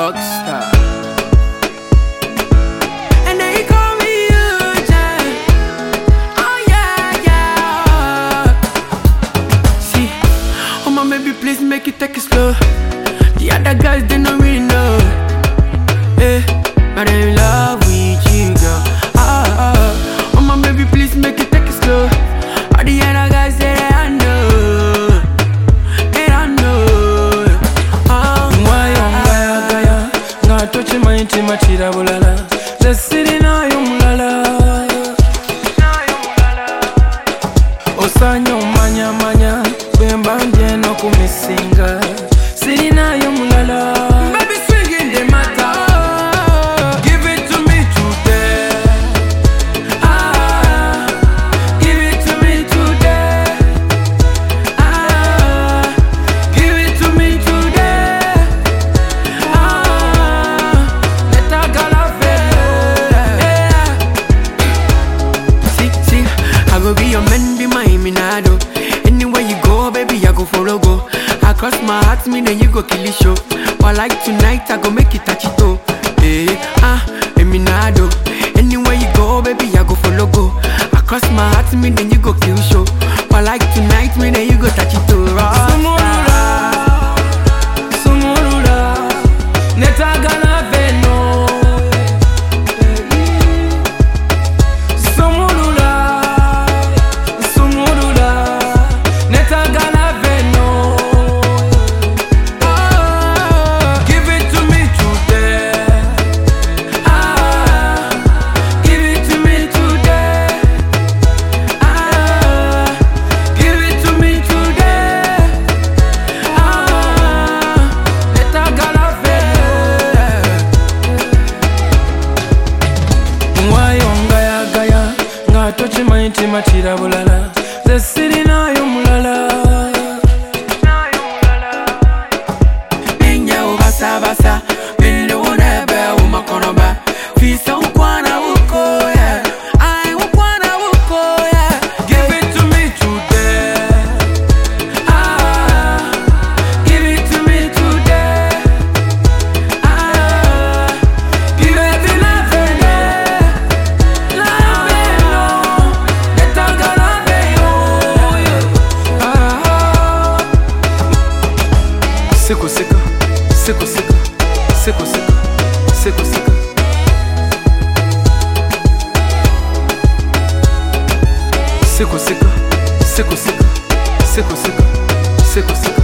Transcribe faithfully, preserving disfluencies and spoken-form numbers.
rockstar. And they call me Eugene. Oh yeah, yeah. See, oh my baby, please make it take it slow. The other guys, they don't really know. Eh, but I'm in love with you, girl. Ah, ah. Oh my baby, please make it take it slow. All the other guys, they don't know. They don't know. Ah, why on Gaya Gaya? Nga tochi mainti machira bulala. The city na yumulala. Osanyo manya manya. Bemba njeno kumisinga. City na yumulala. baby, swinging the matter. Give it to me today. Ah, give it to me today. Ah, give it to me today. Ah, let her go love it. See, see, I go be your man, be my minado. Anywhere you go, baby, I go follow go. I cross my heart, me then you go kill it show. But like tonight, I go make it touch it oh. Eh, ah, eminado. Anywhere you go, baby, I go follow go. I cross my heart, me then you go kill show. But like tonight, me then you go touch it oh. Ah, Sumurula, sumurula, netagala veno. Sumurula, sumurula, netagala veno. ah, Give it to me today. ah, give it to me today. Ah, give it to me today. Ah, let her go love it. Why on Gaya Gaya? Nga tochi mainti machira bulala. The city na yumulala. Ninja ubasa basa, binde unebe umakonoba. Fisa ukwana uko yeah, I ukwana uko yeah. Give it to me today. Ah, give it to me today. Ah, give it to me today. Love it, no, let her go love it, oh. Ah. Siko sika, siko sika, siko sika, siko sika. Siko sika, siko sika, siko sika, siko sika.